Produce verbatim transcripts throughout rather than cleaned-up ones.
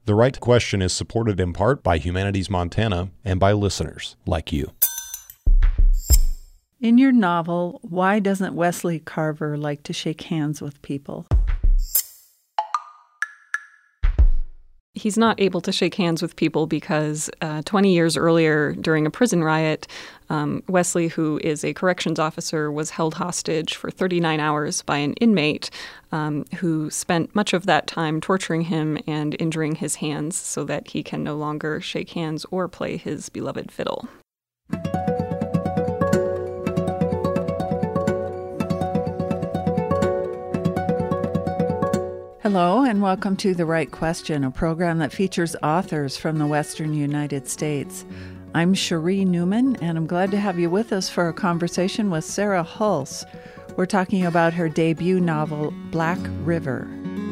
The Right Question is supported in part by Humanities Montana and by listeners like you. In your novel, why doesn't Wesley Carver like to shake hands with people? He's not able to shake hands with people because uh, twenty years earlier, during a prison riot, um, Wesley, who is a corrections officer, was held hostage for thirty-nine hours by an inmate um, who spent much of that time torturing him and injuring his hands so that he can no longer shake hands or play his beloved fiddle. Hello, and welcome to The Right Question, a program that features authors from the Western United States. I'm Cherie Newman, and I'm glad to have you with us for a conversation with Sarah Hulse. We're talking about her debut novel, Black River.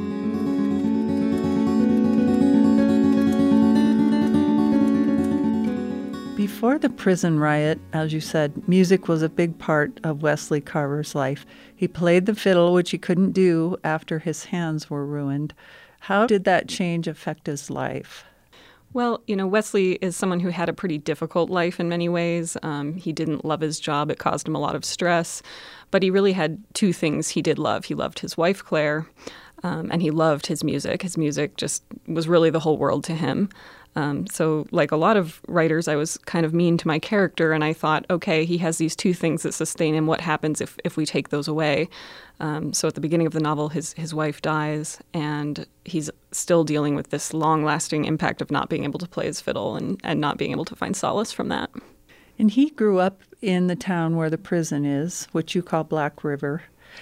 Before the prison riot, as you said, music was a big part of Wesley Carver's life. He played the fiddle, which he couldn't do after his hands were ruined. How did that change affect his life? Well, you know, Wesley is someone who had a pretty difficult life in many ways. Um, he didn't love his job. It caused him a lot of stress. But he really had two things he did love. He loved his wife, Claire, um, and he loved his music. His music just was really the whole world to him. Um, so like a lot of writers, I was kind of mean to my character, and I thought, okay, he has these two things that sustain him. What happens if, if we take those away? Um, so at the beginning of the novel, his, his wife dies, and he's still dealing with this long-lasting impact of not being able to play his fiddle and, and not being able to find solace from that. And he grew up in the town where the prison is, which you call Black River.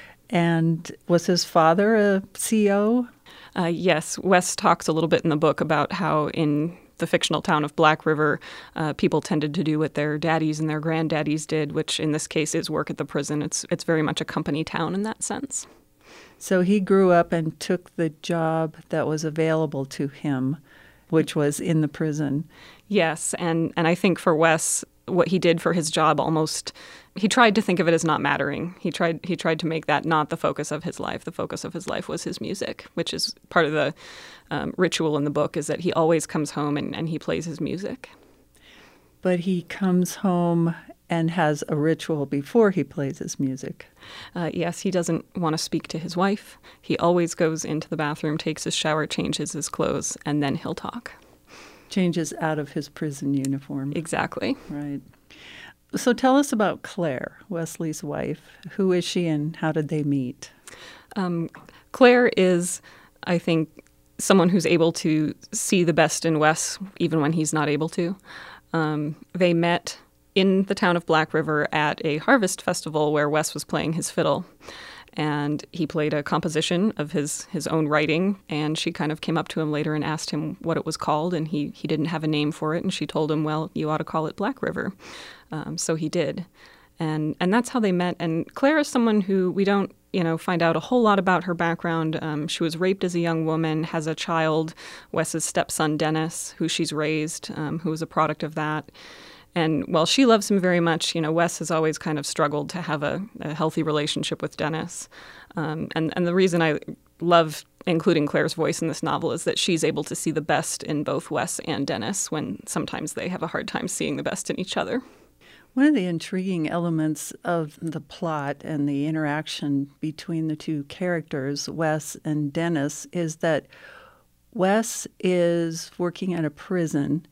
And was his father a C O? Uh, yes, Wes talks a little bit in the book about how in the fictional town of Black River, uh, people tended to do what their daddies and their granddaddies did, which in this case is work at the prison. It's it's very much a company town in that sense. So he grew up and took the job that was available to him, which was in the prison. Yes, and, and I think for Wes, what he did for his job almost, he tried to think of it as not mattering. He tried he tried to make that not the focus of his life. The focus of his life was his music, which is part of the um, ritual in the book, is that he always comes home and, and he plays his music. But he comes home and has a ritual before he plays his music. Uh, yes, he doesn't want to speak to his wife. He always goes into the bathroom, takes his shower, changes his clothes, and then he'll talk. Changes out of his prison uniform. Exactly. Right. So tell us about Claire, Wesley's wife. Who is she and how did they meet? Um, Claire is, I think, someone who's able to see the best in Wes, even when he's not able to. Um, they met in the town of Black River at a harvest festival where Wes was playing his fiddle. And he played a composition of his, his own writing, and she kind of came up to him later and asked him what it was called, and he, he didn't have a name for it, and she told him, well, you ought to call it Black River. Um, so he did. And and that's how they met. And Claire is someone who we don't, you know, find out a whole lot about her background. Um, she was raped as a young woman, has a child, Wes's stepson, Dennis, who she's raised, um, who was a product of that. And while she loves him very much, you know, Wes has always kind of struggled to have a, a healthy relationship with Dennis. Um, and, and the reason I love including Claire's voice in this novel is that she's able to see the best in both Wes and Dennis when sometimes they have a hard time seeing the best in each other. One of the intriguing elements of the plot and the interaction between the two characters, Wes and Dennis, is that Wes is working at a prison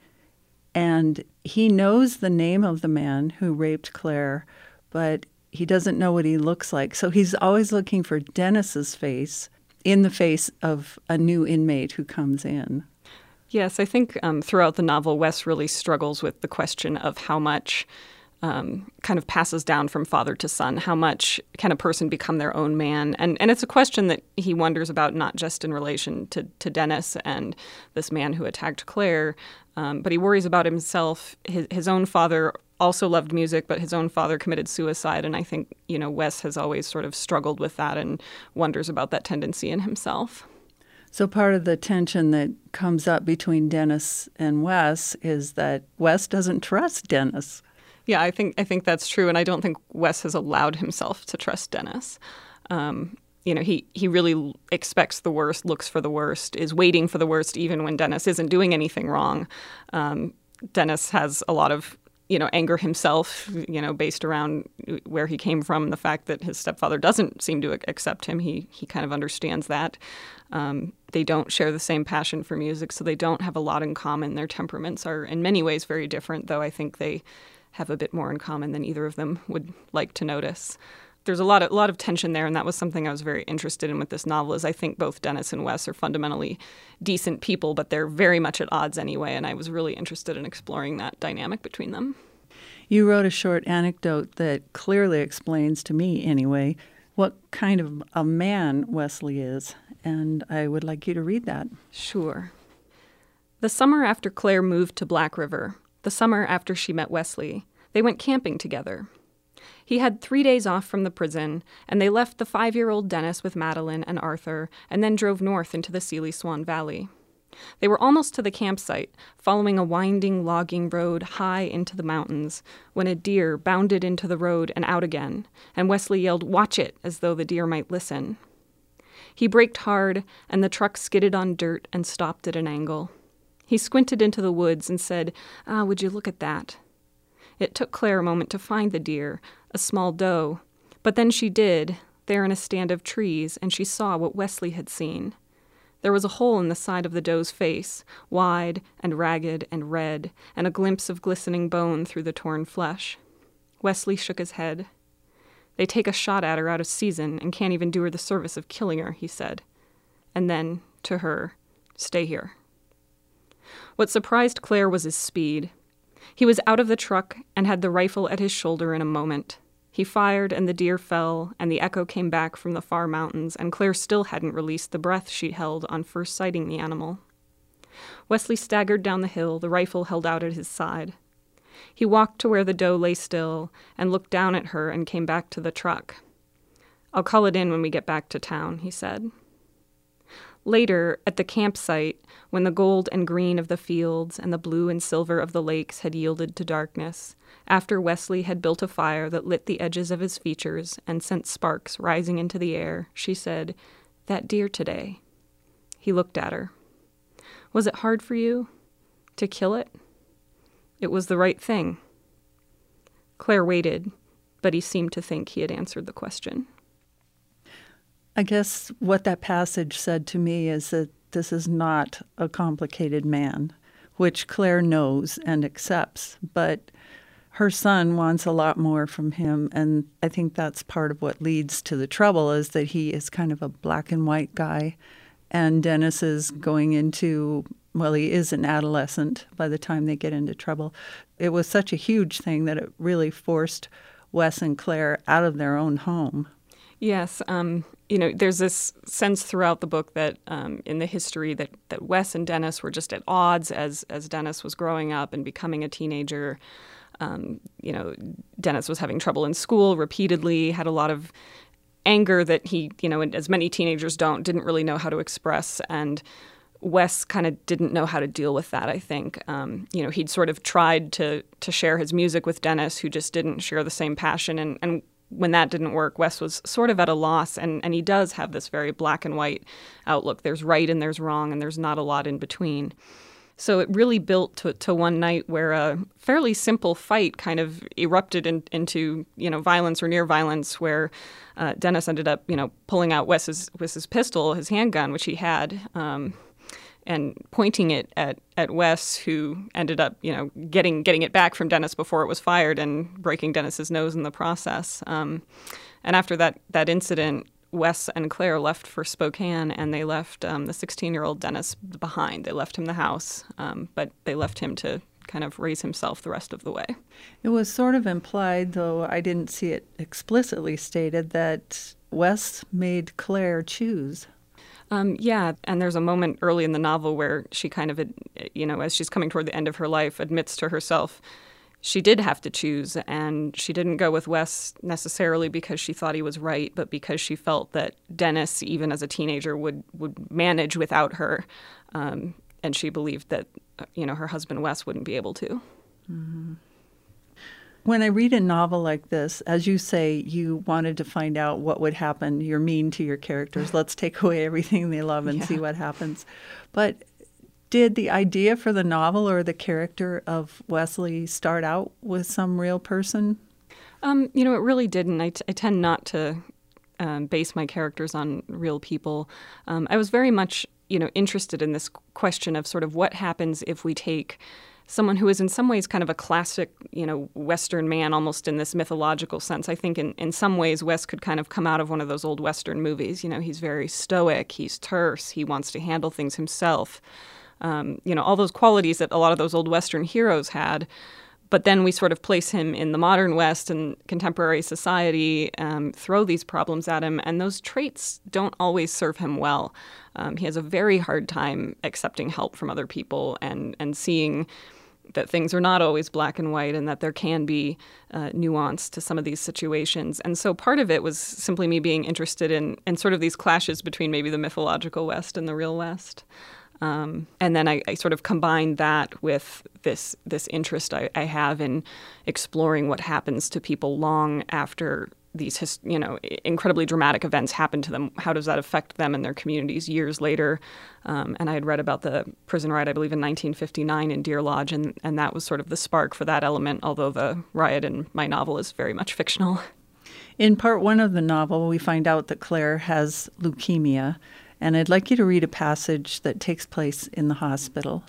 and he knows the name of the man who raped Claire, but he doesn't know what he looks like. So he's always looking for Dennis's face in the face of a new inmate who comes in. Yes, I think um, throughout the novel, Wes really struggles with the question of how much um, kind of passes down from father to son. How much can a person become their own man? And and it's a question that he wonders about not just in relation to, to Dennis and this man who attacked Claire, um, but he worries about himself. His, his own father also loved music, but his own father committed suicide. And I think, you know, Wes has always sort of struggled with that and wonders about that tendency in himself. So part of the tension that comes up between Dennis and Wes is that Wes doesn't trust Dennis. Yeah, I think I think that's true, and I don't think Wes has allowed himself to trust Dennis. Um, you know, he, he really expects the worst, looks for the worst, is waiting for the worst even when Dennis isn't doing anything wrong. Um, Dennis has a lot of, you know, anger himself, you know, based around where he came from, the fact that his stepfather doesn't seem to accept him. He he kind of understands that. Um, they don't share the same passion for music, so they don't have a lot in common. Their temperaments are in many ways very different, though I think they have a bit more in common than either of them would like to notice. There's a lot of, a lot of tension there, and that was something I was very interested in with this novel, is I think both Dennis and Wes are fundamentally decent people, but they're very much at odds anyway, and I was really interested in exploring that dynamic between them. You wrote a short anecdote that clearly explains, to me anyway, what kind of a man Wesley is, and I would like you to read that. Sure. The summer after Claire moved to Black River, the summer after she met Wesley, they went camping together. He had three days off from the prison, and they left the five-year-old Dennis with Madeline and Arthur, and then drove north into the Sealy Swan Valley. They were almost to the campsite, following a winding logging road high into the mountains, when a deer bounded into the road and out again, and Wesley yelled, "Watch it," as though the deer might listen. He braked hard, and the truck skidded on dirt and stopped at an angle. He squinted into the woods and said, "Ah, would you look at that?" It took Claire a moment to find the deer, a small doe, but then she did, there in a stand of trees, and she saw what Wesley had seen. There was a hole in the side of the doe's face, wide and ragged and red, and a glimpse of glistening bone through the torn flesh. Wesley shook his head. "They take a shot at her out of season and can't even do her the service of killing her," he said. And then, to her, "Stay here." What surprised Claire was his speed. He was out of the truck and had the rifle at his shoulder in a moment. He fired, and the deer fell, and the echo came back from the far mountains, and Claire still hadn't released the breath she'd held on first sighting the animal. Wesley staggered down the hill, the rifle held out at his side. He walked to where the doe lay still and looked down at her and came back to the truck. "I'll call it in when we get back to town," he said. Later, at the campsite, when the gold and green of the fields and the blue and silver of the lakes had yielded to darkness, after Wesley had built a fire that lit the edges of his features and sent sparks rising into the air, she said, "That deer today." He looked at her. "Was it hard for you to kill it?" "It was the right thing." Claire waited, but he seemed to think he had answered the question. I guess what that passage said to me is that this is not a complicated man, which Claire knows and accepts, but her son wants a lot more from him, and I think that's part of what leads to the trouble, is that he is kind of a black and white guy, and Dennis is going into, well, he is an adolescent by the time they get into trouble. It was such a huge thing that it really forced Wes and Claire out of their own home. Yes, um, you know, there's this sense throughout the book that um, in the history that, that Wes and Dennis were just at odds as as Dennis was growing up and becoming a teenager. Um, you know, Dennis was having trouble in school repeatedly, had a lot of anger that he, you know, as many teenagers don't, didn't really know how to express. And Wes kind of didn't know how to deal with that, I think. Um, you know, he'd sort of tried to to share his music with Dennis, who just didn't share the same passion. And, and when that didn't work, Wes was sort of at a loss, and, and he does have this very black and white outlook. There's right and there's wrong, and there's not a lot in between. So it really built to, to one night where a fairly simple fight kind of erupted in, into, you know, violence or near violence, where uh, Dennis ended up, you know, pulling out Wes's, Wes's pistol, his handgun, which he had, um, and pointing it at, at Wes, who ended up, you know, getting getting it back from Dennis before it was fired and breaking Dennis's nose in the process. Um, and after that that incident, Wes and Claire left for Spokane, and they left um, the sixteen-year-old Dennis behind. They left him the house, um, but they left him to kind of raise himself the rest of the way. It was sort of implied, though I didn't see it explicitly stated, that Wes made Claire choose. Um, yeah, and there's a moment early in the novel where she kind of, you know, as she's coming toward the end of her life, admits to herself she did have to choose, and she didn't go with Wes necessarily because she thought he was right, but because she felt that Dennis, even as a teenager, would, would manage without her, um, and she believed that, you know, her husband Wes wouldn't be able to. Mm-hmm. When I read a novel like this, as you say, you wanted to find out what would happen. You're mean to your characters. Let's take away everything they love and Yeah. see what happens. But did the idea for the novel or the character of Wesley start out with some real person? Um, you know, it really didn't. I, t- I tend not to um, base my characters on real people. Um, I was very much, you know, interested in this question of sort of what happens if we take someone who is in some ways kind of a classic, you know, Western man, almost in this mythological sense. I think in, in some ways Wes could kind of come out of one of those old Western movies. You know, he's very stoic, he's terse, he wants to handle things himself. Um, you know, all those qualities that a lot of those old Western heroes had. But then we sort of place him in the modern West and contemporary society, um, throw these problems at him, and those traits don't always serve him well. Um, he has a very hard time accepting help from other people and, and seeing that things are not always black and white and that there can be uh, nuance to some of these situations. And so part of it was simply me being interested in, in sort of these clashes between maybe the mythological West and the real West. Um, and then I, I sort of combined that with this this interest I, I have in exploring what happens to people long after these, his, you know, incredibly dramatic events happen to them. How does that affect them and their communities years later? Um, and I had read about the prison riot, I believe, in nineteen fifty-nine in Deer Lodge, and, and that was sort of the spark for that element, although the riot in my novel is very much fictional. In part one of the novel, we find out that Claire has leukemia, and I'd like you to read a passage that takes place in the hospital.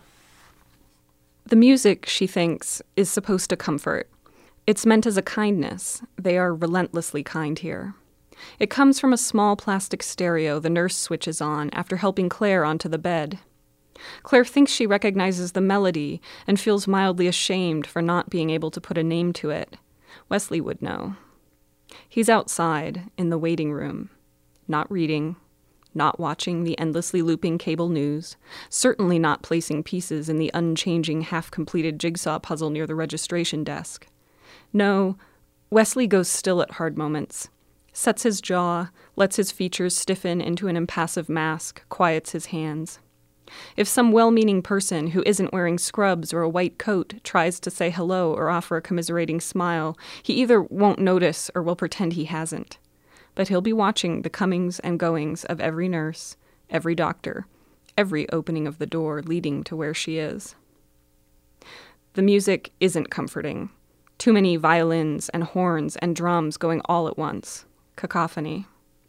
The music, she thinks, is supposed to comfort. It's meant as a kindness. They are relentlessly kind here. It comes from a small plastic stereo the nurse switches on after helping Claire onto the bed. Claire thinks she recognizes the melody and feels mildly ashamed for not being able to put a name to it. Wesley would know. He's outside, in the waiting room, not reading, not watching the endlessly looping cable news, certainly not placing pieces in the unchanging, half-completed jigsaw puzzle near the registration desk. No, Wesley goes still at hard moments, sets his jaw, lets his features stiffen into an impassive mask, quiets his hands. If some well-meaning person who isn't wearing scrubs or a white coat tries to say hello or offer a commiserating smile, he either won't notice or will pretend he hasn't. But he'll be watching the comings and goings of every nurse, every doctor, every opening of the door leading to where she is. The music isn't comforting. Too many violins and horns and drums going all at once. Cacophony.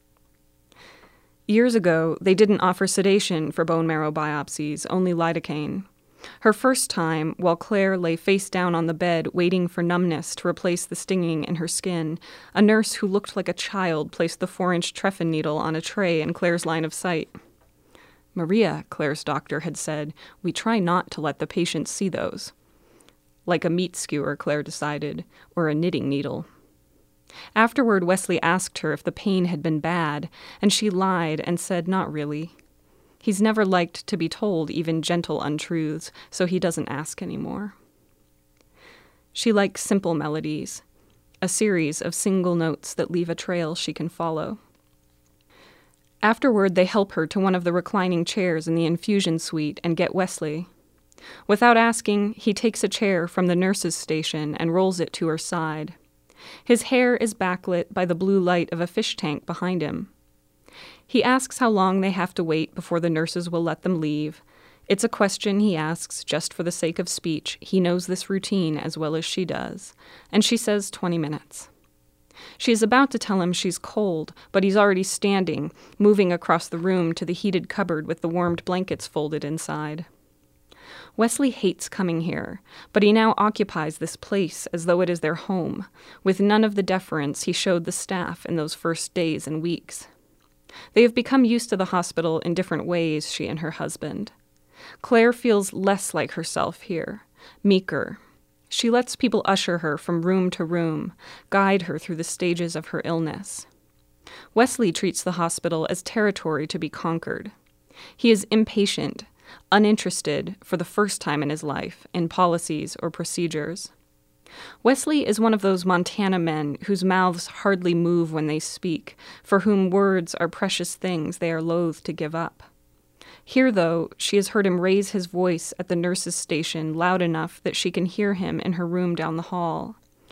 Years ago, they didn't offer sedation for bone marrow biopsies, only lidocaine. Her first time, while Claire lay face down on the bed waiting for numbness to replace the stinging in her skin, a nurse who looked like a child placed the four-inch trephine needle on a tray in Claire's line of sight. Maria, Claire's doctor, had said, "We try not to let the patient see those." Like a meat skewer, Claire decided, or a knitting needle. Afterward, Wesley asked her if the pain had been bad, and she lied and said not really. He's never liked to be told even gentle untruths, so he doesn't ask anymore. She likes simple melodies, a series of single notes that leave a trail she can follow. Afterward, they help her to one of the reclining chairs in the infusion suite and get Wesley. Without asking, he takes a chair from the nurse's station and rolls it to her side. His hair is backlit by the blue light of a fish tank behind him. He asks how long they have to wait before the nurses will let them leave. It's a question he asks just for the sake of speech. He knows this routine as well as she does. And she says twenty minutes. She is about to tell him she's cold, but he's already standing, moving across the room to the heated cupboard with the warmed blankets folded inside. Wesley hates coming here, but he now occupies this place as though it is their home, with none of the deference he showed the staff in those first days and weeks. They have become used to the hospital in different ways, she and her husband. Claire feels less like herself here, meeker. She lets people usher her from room to room, guide her through the stages of her illness. Wesley treats the hospital as territory to be conquered. He is impatient, uninterested, for the first time in his life, in policies or procedures. Wesley is one of those Montana men whose mouths hardly move when they speak, for whom words are precious things they are loath to give up. Here, though, she has heard him raise his voice at the nurse's station loud enough that she can hear him in her room down the hall.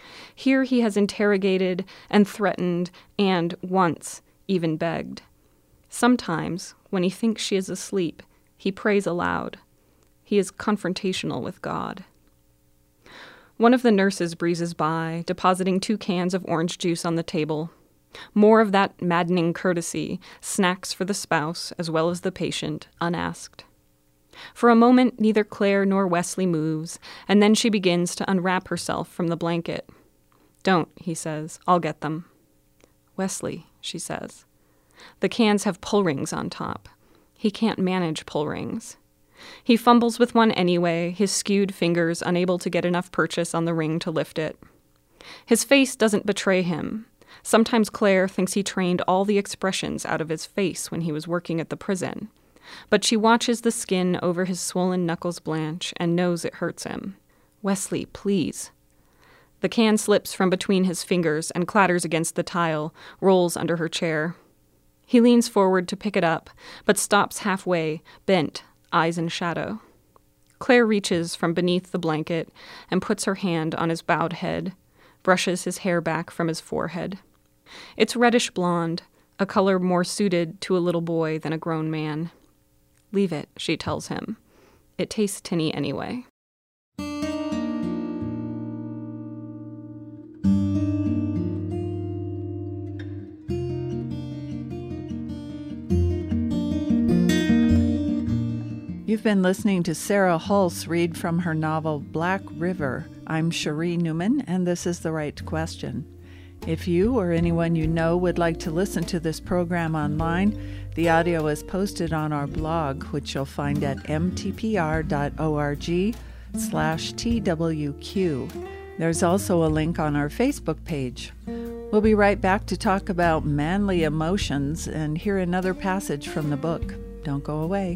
Here he has interrogated and threatened and, once, even begged. Sometimes, when he thinks she is asleep, he prays aloud. He is confrontational with God. One of the nurses breezes by, depositing two cans of orange juice on the table. More of that maddening courtesy, snacks for the spouse as well as the patient, unasked. For a moment, neither Claire nor Wesley moves, and then she begins to unwrap herself from the blanket. "Don't," he says. "I'll get them." "Wesley," she says. The cans have pull rings on top. He can't manage pull rings. He fumbles with one anyway, his skewed fingers unable to get enough purchase on the ring to lift it. His face doesn't betray him. Sometimes Claire thinks he trained all the expressions out of his face when he was working at the prison. But she watches the skin over his swollen knuckles blanch and knows it hurts him. "Wesley, please." The can slips from between his fingers and clatters against the tile, rolls under her chair. He leans forward to pick it up, but stops halfway, bent, eyes in shadow. Claire reaches from beneath the blanket and puts her hand on his bowed head, brushes his hair back from his forehead. It's reddish blonde, a color more suited to a little boy than a grown man. "Leave it," she tells him. "It tastes tinny anyway." You've been listening to Sarah Hulse read from her novel Black River. I'm Cherie Newman, and this is The Right Question. If you or anyone you know would like to listen to this program online, the audio is posted on our blog, which you'll find at mtpr.org slash twq. There's also a link on our Facebook page. We'll be right back to talk about manly emotions and hear another passage from the book. Don't go away.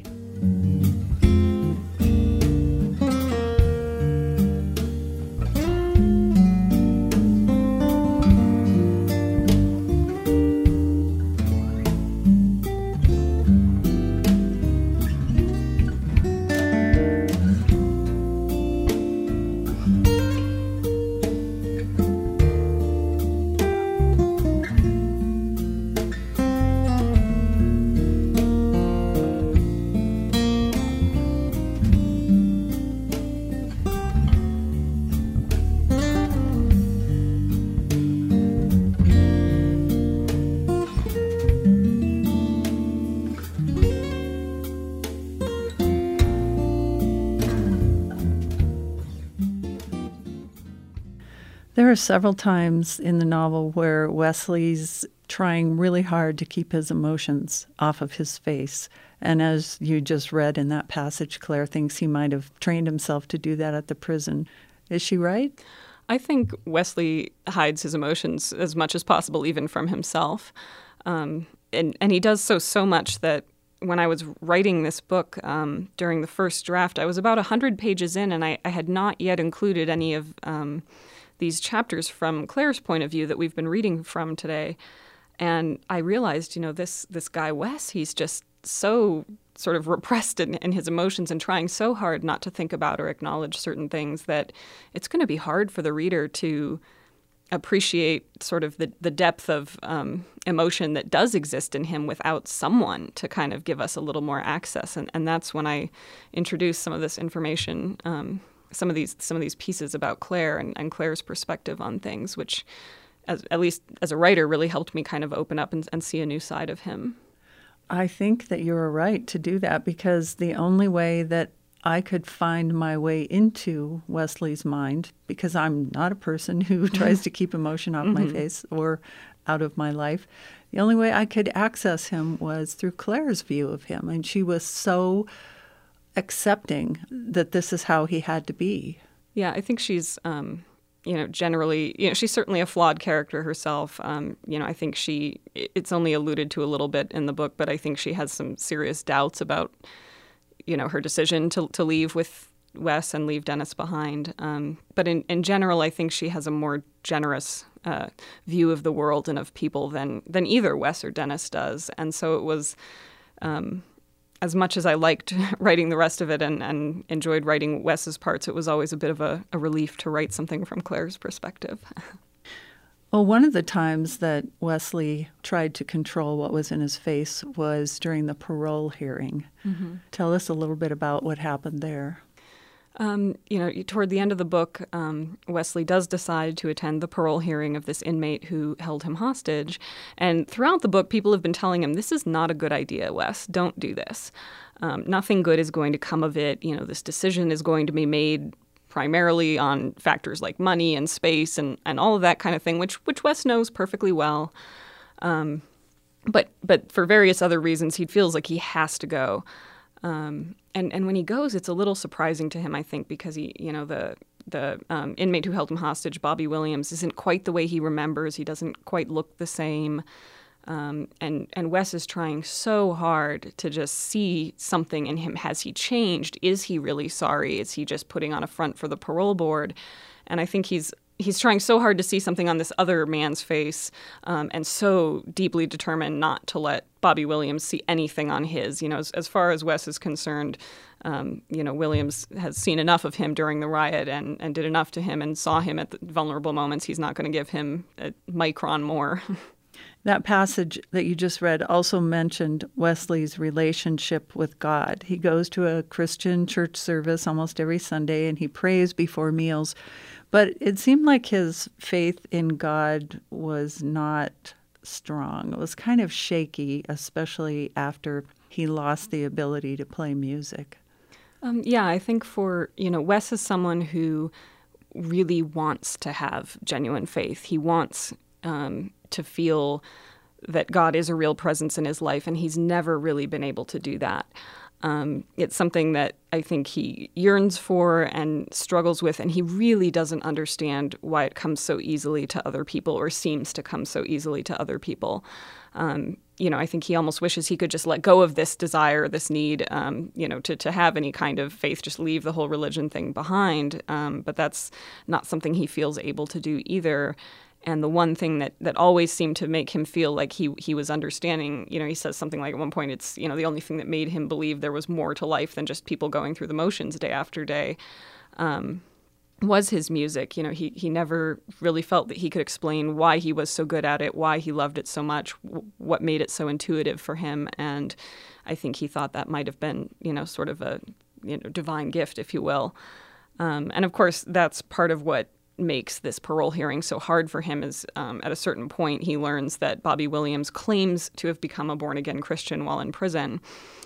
There are several times in the novel where Wesley's trying really hard to keep his emotions off of his face. And as you just read in that passage, Claire thinks he might have trained himself to do that at the prison. Is she right? I think Wesley hides his emotions as much as possible, even from himself. Um, and, and he does so, so much that when I was writing this book um, during the first draft, I was about one hundred pages in, and I, I had not yet included any of um, these chapters from Claire's point of view that we've been reading from today. And I realized, you know, this this guy Wes, he's just so sort of repressed in, in his emotions and trying so hard not to think about or acknowledge certain things that it's going to be hard for the reader to appreciate sort of the, the depth of um, emotion that does exist in him without someone to kind of give us a little more access. And, and that's when I introduced some of this information, um, some of these some of these pieces about Claire and, and Claire's perspective on things, which, as, at least as a writer, really helped me kind of open up and, and see a new side of him. I think that you're right to do that, because the only way that I could find my way into Wesley's mind, because I'm not a person who tries to keep emotion off mm-hmm. my face or out of my life, the only way I could access him was through Claire's view of him. And she was so accepting that this is how he had to be. Yeah, I think she's, um, you know, generally, you know, she's certainly a flawed character herself. Um, you know, I think she, it's only alluded to a little bit in the book, but I think she has some serious doubts about, you know, her decision to to leave with Wes and leave Dennis behind. Um, but in, in general, I think she has a more generous uh, view of the world and of people than than either Wes or Dennis does. And so it was, um, as much as I liked writing the rest of it and, and enjoyed writing Wes's parts, it was always a bit of a, a relief to write something from Claire's perspective. Well, one of the times that Wesley tried to control what was in his face was during the parole hearing. Mm-hmm. Tell us a little bit about what happened there. Um, you know, toward the end of the book, um, Wesley does decide to attend the parole hearing of this inmate who held him hostage. And throughout the book, people have been telling him, this is not a good idea, Wes. Don't do this. Um, nothing good is going to come of it. You know, this decision is going to be made primarily on factors like money and space and, and all of that kind of thing, which which Wes knows perfectly well. Um, but but for various other reasons, he feels like he has to go. Um, and, and when he goes, it's a little surprising to him, I think, because he, you know, the the um, inmate who held him hostage, Bobby Williams, isn't quite the way he remembers. He doesn't quite look the same. Um, and, and Wes is trying so hard to just see something in him. Has he changed? Is he really sorry? Is he just putting on a front for the parole board? And I think he's he's trying so hard to see something on this other man's face, um, and so deeply determined not to let Bobby Williams see anything on his. You know, as, as far as Wes is concerned, um, you know, Williams has seen enough of him during the riot and, and did enough to him and saw him at the vulnerable moments. He's not going to give him a micron more. That passage that you just read also mentioned Wesley's relationship with God. He goes to a Christian church service almost every Sunday, and he prays before meals. But it seemed like his faith in God was not strong. It was kind of shaky, especially after he lost the ability to play music. Um, yeah, I think for, you know, Wes is someone who really wants to have genuine faith. He wants um, to feel that God is a real presence in his life, and he's never really been able to do that. Um, it's something that I think he yearns for and struggles with, and he really doesn't understand why it comes so easily to other people, or seems to come so easily to other people. Um, you know, I think he almost wishes he could just let go of this desire, this need, um, you know, to, to have any kind of faith, just leave the whole religion thing behind. Um, but that's not something he feels able to do either. And the one thing that, that always seemed to make him feel like he he was understanding, you know, he says something like at one point, it's, you know, the only thing that made him believe there was more to life than just people going through the motions day after day, um, was his music. You know, he, he never really felt that he could explain why he was so good at it, why he loved it so much, w- what made it so intuitive for him. And I think he thought that might have been, you know, sort of a, you know, divine gift, if you will. Um, and of course, that's part of what makes this parole hearing so hard for him is um, at a certain point he learns that Bobby Williams claims to have become a born-again Christian while in prison.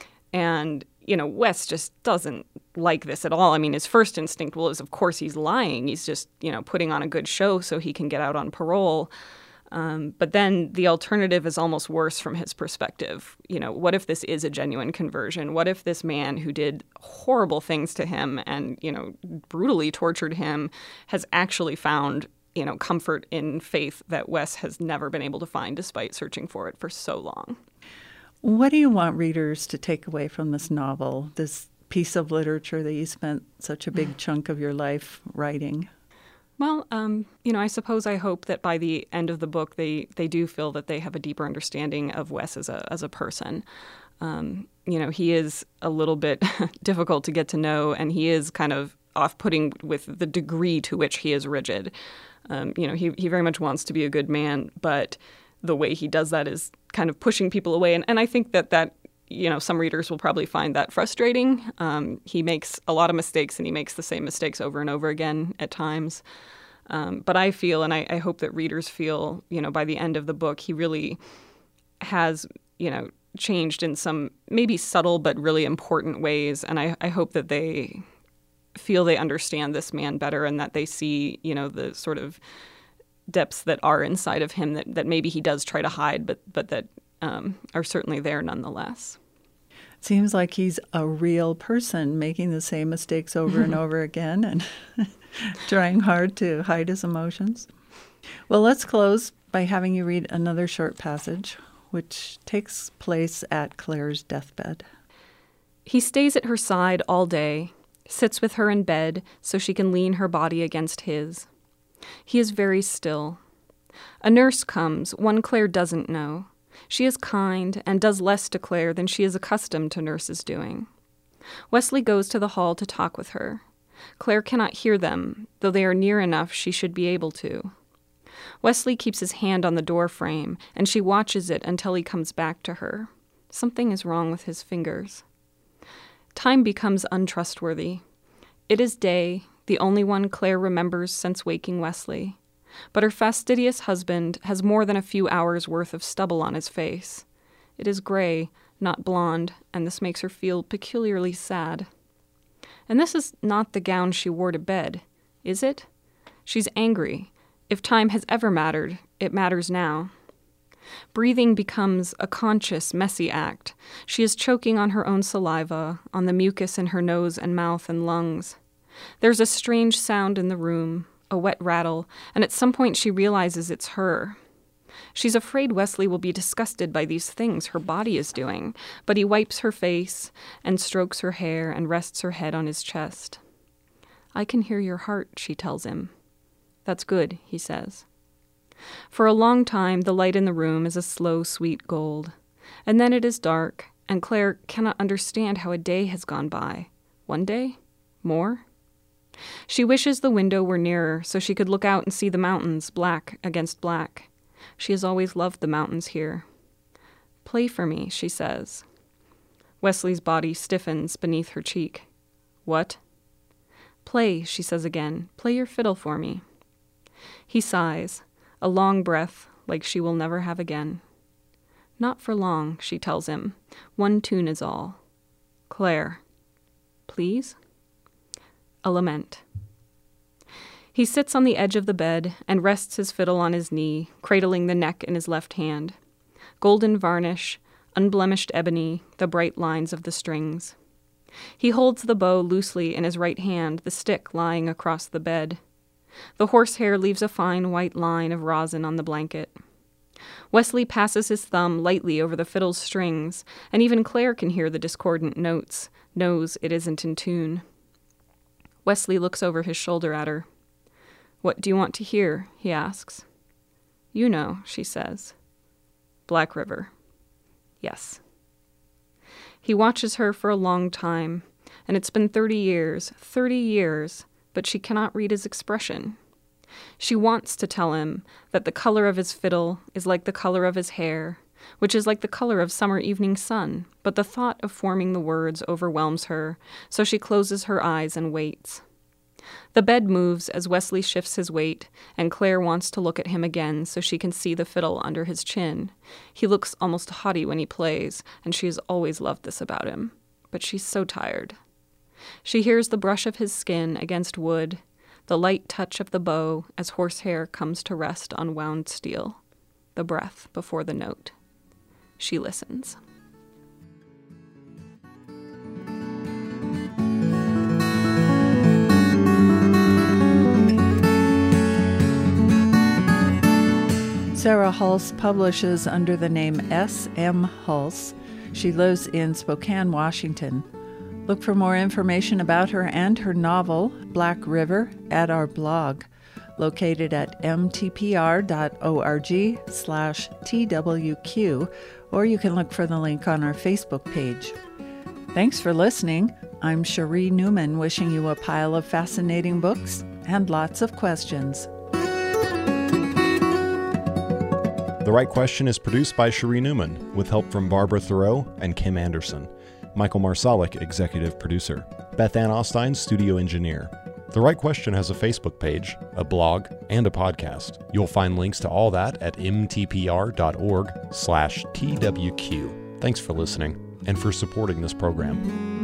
And, you know, Wes just doesn't like this at all. I mean, his first instinct well, is, of course, he's lying. He's just, you know, putting on a good show so he can get out on parole. Um, but then the alternative is almost worse from his perspective. You know, what if this is a genuine conversion? What if this man who did horrible things to him and, you know, brutally tortured him has actually found, you know, comfort in faith that Wes has never been able to find despite searching for it for so long? What do you want readers to take away from this novel, this piece of literature that you spent such a big chunk of your life writing? Well, um, you know, I suppose I hope that by the end of the book, they, they do feel that they have a deeper understanding of Wes as a as a person. Um, you know, he is a little bit difficult to get to know, and he is kind of off-putting with the degree to which he is rigid. Um, you know, he he very much wants to be a good man, but the way he does that is kind of pushing people away. And, and I think that that, you know, some readers will probably find that frustrating. Um, he makes a lot of mistakes, and he makes the same mistakes over and over again at times. Um, but I feel, and I, I hope that readers feel, you know, by the end of the book, he really has, you know, changed in some maybe subtle but really important ways. And I, I hope that they feel they understand this man better, and that they see, you know, the sort of depths that are inside of him that, that maybe he does try to hide, but but that um, are certainly there nonetheless. Seems like he's a real person making the same mistakes over and over again and trying hard to hide his emotions. Well, let's close by having you read another short passage, which takes place at Claire's deathbed. He stays at her side all day, sits with her in bed so she can lean her body against his. He is very still. A nurse comes, one Claire doesn't know. She is kind and does less to Claire than she is accustomed to nurses doing. Wesley goes to the hall to talk with her. Claire cannot hear them, though they are near enough she should be able to. Wesley keeps his hand on the door frame, and she watches it until he comes back to her. Something is wrong with his fingers. Time becomes untrustworthy. It is day, the only one Claire remembers since waking Wesley. But her fastidious husband has more than a few hours' worth of stubble on his face. It is gray, not blonde, and this makes her feel peculiarly sad. And this is not the gown she wore to bed, is it? She's angry. If time has ever mattered, it matters now. Breathing becomes a conscious, messy act. She is choking on her own saliva, on the mucus in her nose and mouth and lungs. There's a strange sound in the room, a wet rattle, and at some point she realizes it's her. She's afraid Wesley will be disgusted by these things her body is doing, but he wipes her face and strokes her hair and rests her head on his chest. "I can hear your heart," she tells him. "That's good," he says. For a long time, the light in the room is a slow, sweet gold. And then it is dark, and Claire cannot understand how a day has gone by. One day? More? She wishes the window were nearer so she could look out and see the mountains, black against black. She has always loved the mountains here. "Play for me," she says. Wesley's body stiffens beneath her cheek. "What?" "Play," she says again. "Play your fiddle for me." He sighs, a long breath like she will never have again. "Not for long," she tells him. "One tune is all." "Claire." "Please?" A lament. He sits on the edge of the bed and rests his fiddle on his knee, cradling the neck in his left hand. Golden varnish, unblemished ebony, the bright lines of the strings. He holds the bow loosely in his right hand, the stick lying across the bed. The horsehair leaves a fine white line of rosin on the blanket. Wesley passes his thumb lightly over the fiddle's strings, and even Claire can hear the discordant notes, knows it isn't in tune. Wesley looks over his shoulder at her. "What do you want to hear?" he asks. "You know," she says. "Black River." "Yes." He watches her for a long time, and it's been thirty years, thirty years, but she cannot read his expression. She wants to tell him that the color of his fiddle is like the color of his hair, which is like the color of summer evening sun, but the thought of forming the words overwhelms her, so she closes her eyes and waits. The bed moves as Wesley shifts his weight, and Claire wants to look at him again so she can see the fiddle under his chin. He looks almost haughty when he plays, and she has always loved this about him. But she's so tired. She hears the brush of his skin against wood, the light touch of the bow as horsehair comes to rest on wound steel, the breath before the note. She listens. Sarah Hulse publishes under the name S M Hulse. She lives in Spokane, Washington. Look for more information about her and her novel, Black River, at our blog, located at mtpr.org slash twq, or you can look for the link on our Facebook page. Thanks for listening. I'm Cherie Newman, wishing you a pile of fascinating books and lots of questions. The Right Question is produced by Cherie Newman, with help from Barbara Thoreau and Kim Anderson. Michael Marsalic, executive producer. Beth Ann Ostein, studio engineer. The Right Question has a Facebook page, a blog, and a podcast. You'll find links to all that at mtpr.org slash twq. Thanks for listening and for supporting this program.